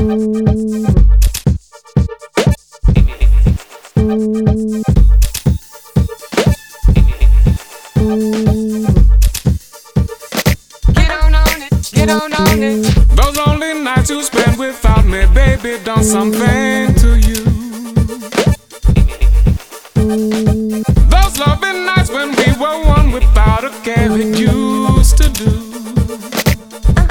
on it. Those lonely nights you spend without me, baby, done something to you. Those loving nights when we were one without a care with you.